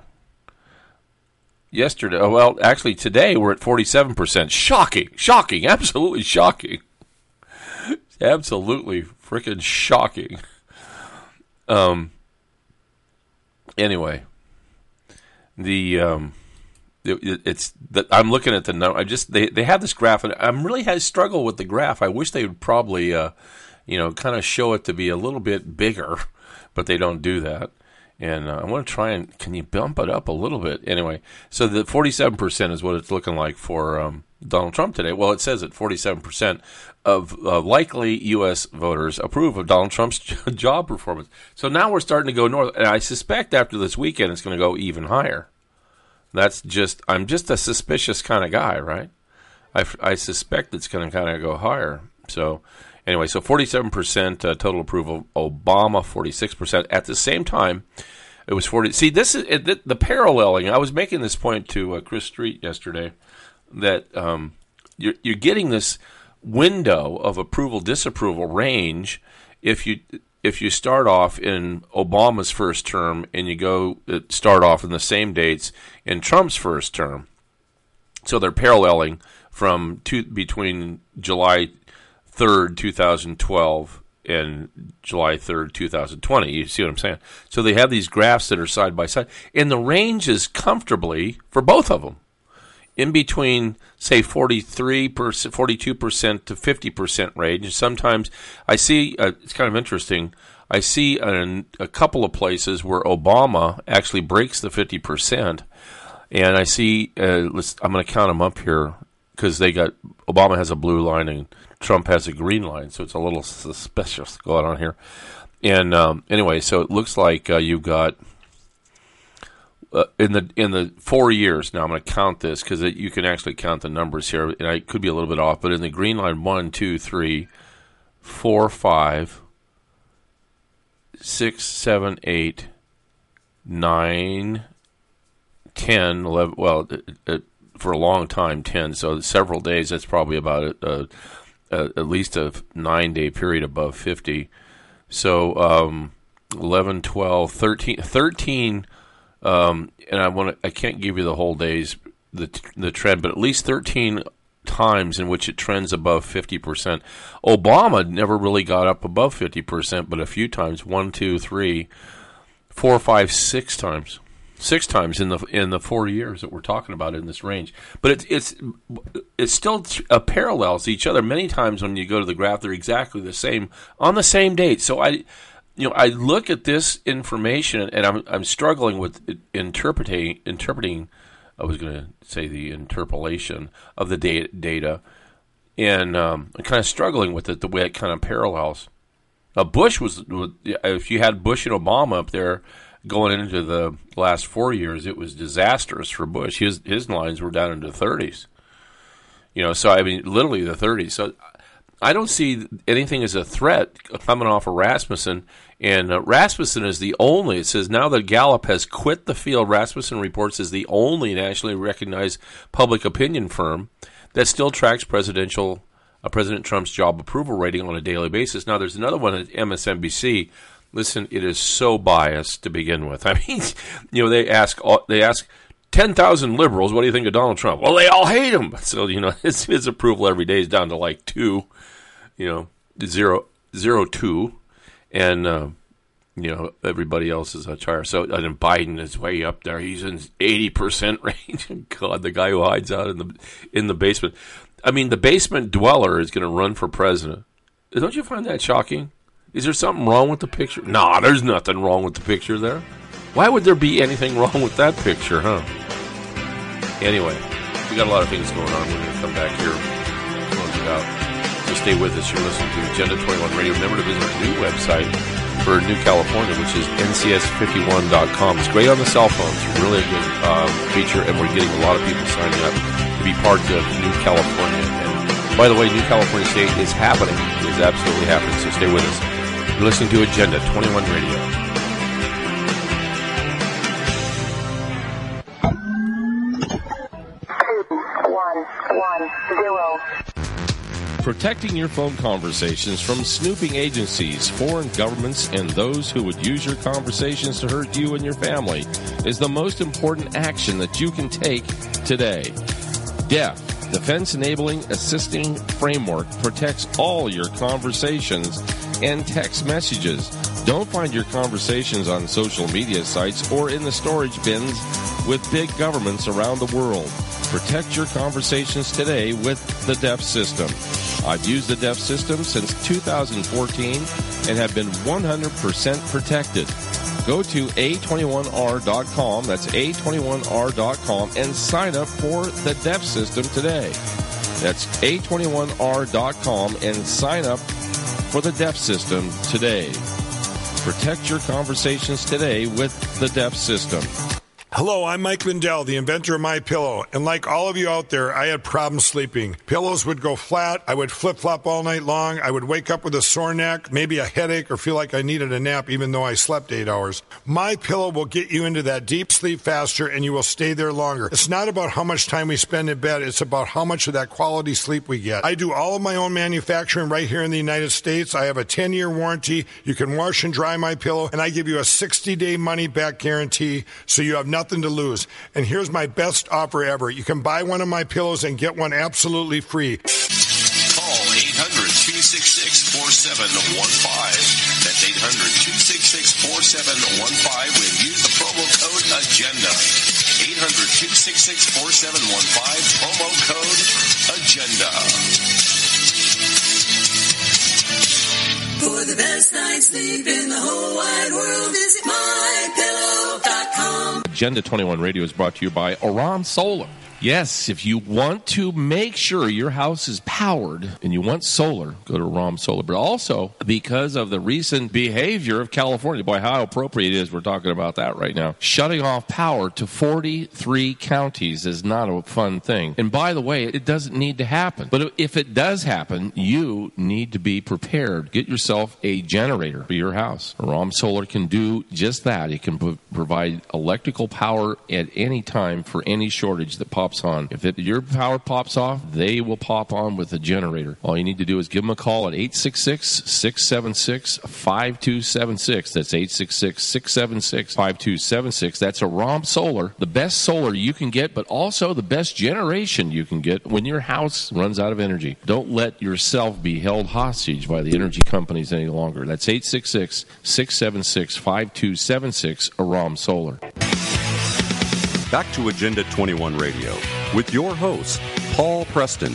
Yesterday, oh, well, actually today we're at forty-seven percent. Shocking, shocking, absolutely shocking. Absolutely freaking shocking. Um. Anyway, the... um. It's that I'm looking at the number. I just they, they have this graph, and I'm really had struggle with the graph. I wish they would probably, uh, you know, kind of show it to be a little bit bigger, but they don't do that. And uh, I want to try and can you bump it up a little bit? Anyway, so the forty-seven percent is what it's looking like for um, Donald Trump today. Well, it says that forty-seven percent of uh, likely U S voters approve of Donald Trump's job performance. So now we're starting to go north, and I suspect after this weekend it's going to go even higher. That's just, I'm just a suspicious kind of guy, right? I, I suspect it's going to kind of go higher. So, Anyway, so forty-seven percent uh, total approval. Obama, forty-six percent. At the same time, it was forty. See, this is it, the, the paralleling. I was making this point to uh, Chris Street yesterday that um, you're, you're getting this window of approval disapproval range if you if you start off in Obama's first term and you go start off in the same dates in Trump's first term. So they're paralleling from two, between July third, two thousand twelve and July third, two thousand twenty. You see what I'm saying? So they have these graphs that are side by side, and the range is comfortably for both of them in between, say, forty-three percent, forty-two percent to fifty percent range. Sometimes I see, uh, it's kind of interesting, I see a, a couple of places where Obama actually breaks the fifty percent, and I see, uh, let's, I'm going to count them up here, because they got, Obama has a blue line and Trump has a green line, so it's a little suspicious going on here. And um, anyway, so it looks like uh, you've got, Uh, in the in the four years, now I'm going to count this because you can actually count the numbers here, and I could be a little bit off, but in the green line, one, two, three, four, five, six, seven, eight, nine, ten, eleven, well, it, it, for a long time, ten, so several days, that's probably about a, a, a, at least a nine-day period above fifty. So um, eleven, twelve, thirteen, thirteen Um, and I want to, I can't give you the whole days, the the trend, but at least thirteen times in which it trends above fifty percent. Obama never really got up above fifty percent, but a few times, one, two, three, four, five, six times, six times in the in the four years that we're talking about in this range. But it's it's it still uh, parallels each other. Many times when you go to the graph, they're exactly the same on the same date. So I. You know, I look at this information and I'm I'm struggling with interpreting interpreting. I was going to say the interpolation of the data, data and um, I'm kind of struggling with it the way it kind of parallels. Uh, Bush was, if you had Bush and Obama up there going into the last four years, it was disastrous for Bush. His his lines were down into the thirties. You know, so I mean, literally the thirties. So I don't see anything as a threat coming off of Rasmussen. And uh, Rasmussen is the only, it says now that Gallup has quit the field, Rasmussen Reports is the only nationally recognized public opinion firm that still tracks presidential, uh, President Trump's job approval rating on a daily basis. Now, there's another one at M S N B C. Listen, it is so biased to begin with. I mean, you know, they ask, they ask ten thousand liberals, what do you think of Donald Trump? Well, they all hate him. So, you know, his, his approval every day is down to like two, you know, zero, zero, two. And, uh, you know, everybody else is much higher. So, and then Biden is way up there. He's in eighty percent range. God, the guy who hides out in the in the basement. I mean, the basement dweller is going to run for president. Don't you find that shocking? Is there something wrong with the picture? Nah, there's nothing wrong with the picture there. Why would there be anything wrong with that picture, huh? Anyway, we got a lot of things going on. We're going to come back here, close it out. So stay with us. You're listening to Agenda twenty-one Radio. Remember to visit our new website for New California, which is N C S fifty-one dot com. It's great on the cell phones. Really a good um, feature, and we're getting a lot of people signing up to be part of New California. And by the way, New California State is happening. It is absolutely happening, so stay with us. You're listening to Agenda twenty-one Radio. Protecting your phone conversations from snooping agencies, foreign governments, and those who would use your conversations to hurt you and your family is the most important action that you can take today. D E F, Defense Enabling Assisting Framework, protects all your conversations and text messages. Don't find your conversations on social media sites or in the storage bins with big governments around the world. Protect your conversations today with the D E F system. I've used the D E F system since two thousand fourteen and have been one hundred percent protected. Go to A twenty-one R dot com, that's A twenty-one R dot com, and sign up for the D E F system today. That's A twenty-one R dot com and sign up for the D E F system today. Protect your conversations today with the D E F system. Hello, I'm Mike Lindell, the inventor of MyPillow, and like all of you out there, I had problems sleeping. Pillows would go flat, I would flip-flop all night long, I would wake up with a sore neck, maybe a headache, or feel like I needed a nap even though I slept eight hours. MyPillow will get you into that deep sleep faster, and you will stay there longer. It's not about how much time we spend in bed, it's about how much of that quality sleep we get. I do all of my own manufacturing right here in the United States. I have a ten-year warranty. You can wash and dry MyPillow, and I give you a sixty-day money-back guarantee, so you have nothing to lose. And here's my best offer ever. You can buy one of my pillows and get one absolutely free. Call eight hundred, two six six, four seven one five. That's eight hundred, two six six, four seven one five when use the promo code AGENDA. eight hundred, two six six, four seven one five, promo code AGENDA. For the best night's sleep in the whole wide world, visit my pillow dot com. Agenda twenty-one Radio is brought to you by Aram Solar. Yes, if you want to make sure your house is powered and you want solar, go to Aram Solar. But also, because of the recent behavior of California, boy, how appropriate it is, we're talking about that right now. Shutting off power to forty-three counties is not a fun thing. And by the way, it doesn't need to happen. But if it does happen, you need to be prepared. Get yourself a generator for your house. Aram Solar can do just that. It can pro- provide electrical power at any time for any shortage that pops on. If it, your power pops off, they will pop on with a generator. All you need to do is give them a call at eight six six, six seven six, five two seven six. That's eight six six, six seven six, five two seven six. That's Aram Solar, the best solar you can get, but also the best generation you can get when your house runs out of energy. Don't let yourself be held hostage by the energy companies any longer. That's eight six six, six seven six, five two seven six, Aram Solar. Back to Agenda twenty-one Radio with your host, Paul Preston.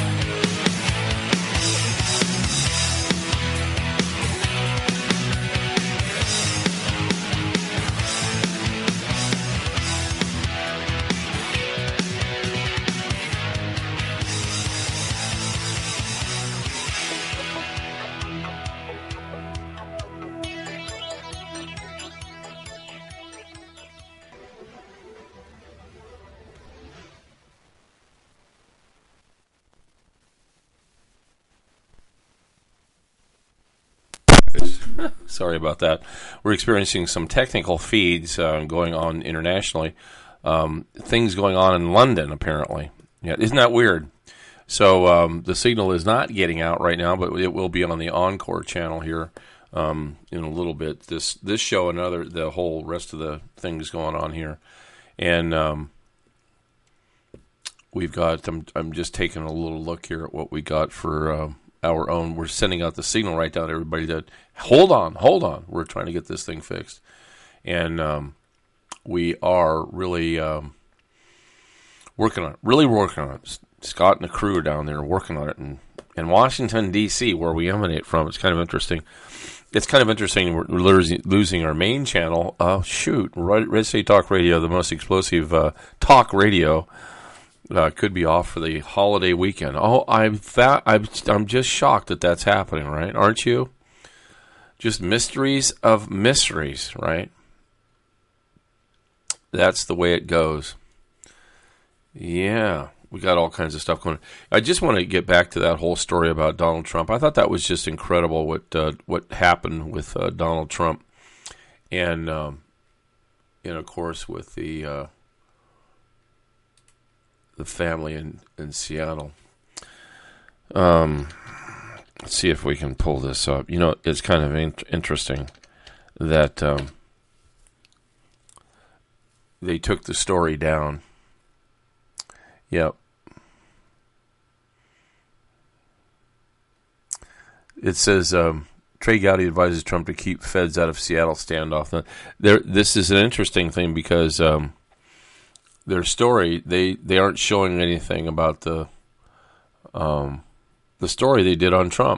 Sorry about that. We're experiencing some technical feeds uh, going on internationally. Um, things going on in London, apparently. Yeah, isn't that weird? So um, the signal is not getting out right now, but it will be on the Encore channel here um, in a little bit. This this show and other the whole rest of the things going on here, and um, we've got. I'm I'm just taking a little look here at what we got for. Uh, our own, we're sending out the signal right down to everybody that, hold on, hold on, we're trying to get this thing fixed. And um, we are really um, working on it, really working on it. Scott and the crew down there are working on it. And in Washington, D C, where we emanate from, it's kind of interesting. It's kind of interesting we're losing, losing our main channel. Oh, shoot, Red State Talk Radio, the most explosive uh, talk radio, Uh, could be off for the holiday weekend. Oh, I'm that I'm I'm just shocked that that's happening, right? Aren't you? Just mysteries of mysteries, right? That's the way it goes. Yeah, we got all kinds of stuff going on. I just want to get back to that whole story about Donald Trump. I thought that was just incredible what uh, what happened with uh, Donald Trump, and um, and of course with the. Uh, the family in, in Seattle. Um, let's see if we can pull this up. You know, it's kind of in- interesting that um, they took the story down. Yep. It says, um, Trey Gowdy advises Trump to keep feds out of Seattle standoff. There, this is an interesting thing because... Um, their story, they, they aren't showing anything about the um, the story they did on Trump.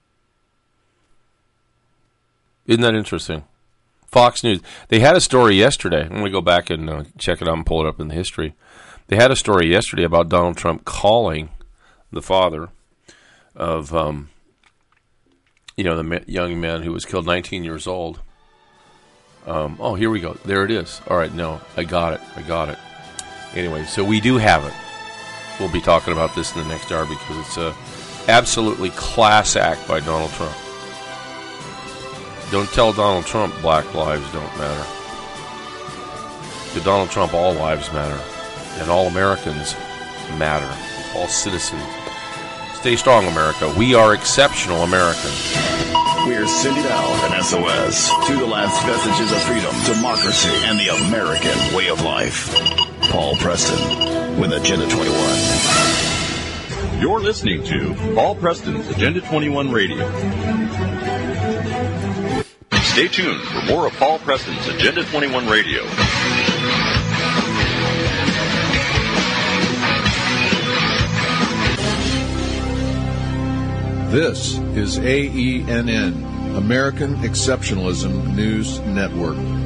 Isn't that interesting? Fox News. They had a story yesterday. I'm going to go back and uh, check it out and pull it up in the history. They had a story yesterday about Donald Trump calling the father of, um, you know, the young man who was killed, nineteen years old. Um, oh, here we go. There it is. All right, no, I got it. I got it. Anyway, so we do have it. We'll be talking about this in the next hour because it's a absolutely class act by Donald Trump. Don't tell Donald Trump black lives don't matter. To Donald Trump, all lives matter. And all Americans matter. All citizens. Stay strong, America. We are exceptional Americans. We're sending out an S O S to the last vestiges of freedom, democracy, and the American way of life. Paul Preston with Agenda twenty-one. You're listening to Paul Preston's Agenda twenty-one Radio. Stay tuned for more of Paul Preston's Agenda twenty-one Radio. This is A E N N, American Exceptionalism News Network.